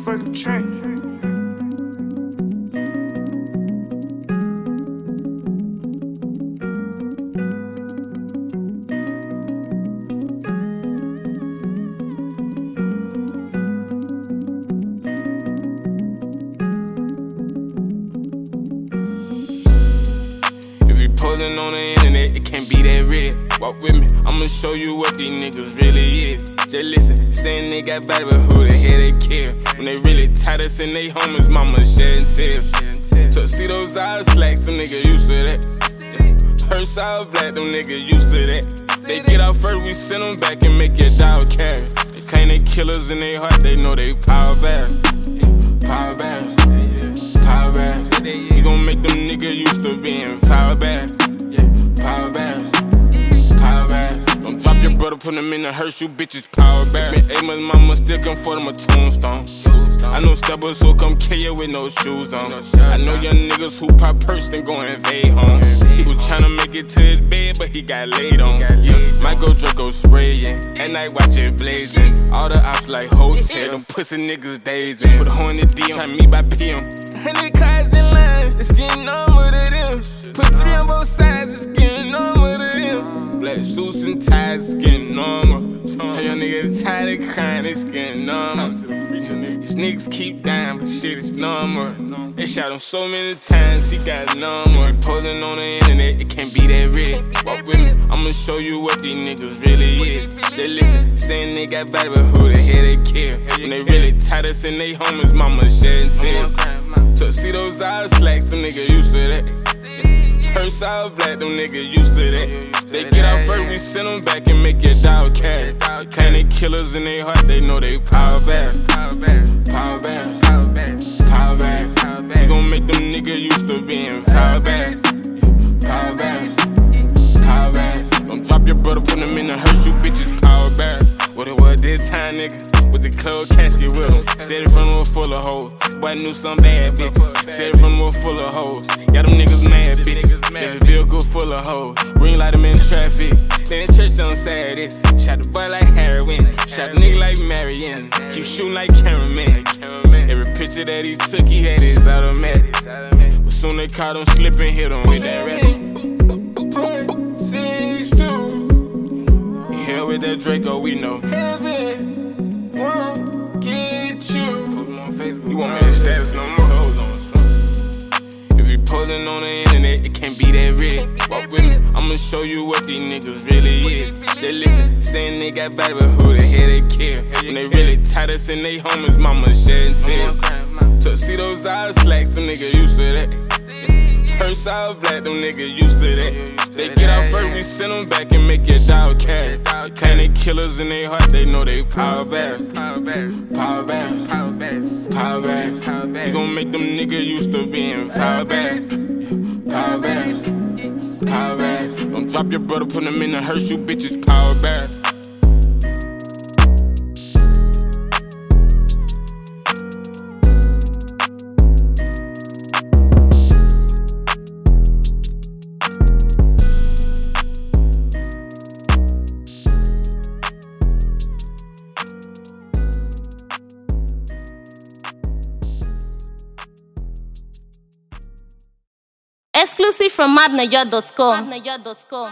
motherfucking track. Posing on the internet, it can't be that real. Walk with me, I'ma show you what these niggas really is. Just listen, saying they got body, but who the hell they kill? When they really tight us and they homies, mama shedding tears. Tuxedos out slacks, them niggas used to that. Hearse all black, them niggas used to that. They get out first, we send them back and make your dog carry. They claim they killers in their heart, they know they power bad. Power bad. Power bad. You gon' make them niggas used to being power bad. Power bad. Power bad. Don't drop your brother, put him in the hearse, you bitches power bad. Amos mama still come for them a tombstone. I know steppers who come kill you with no shoes on. I know young niggas who pop purse and go invade home. He was tryna make it to his bed, but he got laid on. Michael Draco spraying, at night watch it blazing. All the ops like hotel, them pussy niggas dazing. Put a horn in the DM, try me by PM. 100 cars in line, it's getting normal to them. Put 3 on both sides, it's getting normal to them. Black suits and ties, it's getting normal. Hey, young nigga tired of crying, it's getting normal. These niggas keep dying, but shit is normal. They shot him so many times, he got normal. Posing on the internet, it can't be that real. Walk with me, I'ma show you what these niggas really is. Just listen, saying they got body, but who the hell they kill? When they really tight us and they homies, mama shedding tears. Tuxedos out slacks, them niggas used to that. Hearse all black, them niggas used to that. They get out first, we send them back and make your dog carry. Claim they killers in their heart, they know they power bad. Power bad. Power bad. Power bad. You gon' make them niggas used to being power bad. Power bad. Power bad. Don't drop your brother, put him in the hearse, you bitches power bad. What it was this time, nigga, with the closed casket with him. Said it from the full of hoes. Boy, I knew some bad bitches. Said it from the full of hoes. Yeah, them niggas mad bitches. If it feel good, full of hoes. Ring light them in traffic. Then church on Saturdays. Shot the boy like heroin. Shot the nigga like Marianne. Keep shooting like cameraman. Every picture that he took, he had his automatic. But soon they caught him slipping, hit him with that ratchet. 6'2". Here with that Draco, we know. Heaven won't get you. Put him on Facebook. You want me to status no more? Hold on, son. If you posing on the internet, it can't be that real. Walk with me, I'ma show you what these niggas really is. Just listen, saying they got body, but who the hell they kill? When they really tight us and they homies, mama shedding tears. Tuxedos out slacks, them niggas used to that. Hearse all black, them niggas used to that. They get out first, we send them back and make your dog carry. Claim they killers in their heart, they know they power bad. Power bad. Power bad. Power bad. You gon' make them niggas used to being power bad. Power bad. Power bad. Don't drop your brother, put him in the hearse, you bitches power bad. Exclusive from madnaja.com.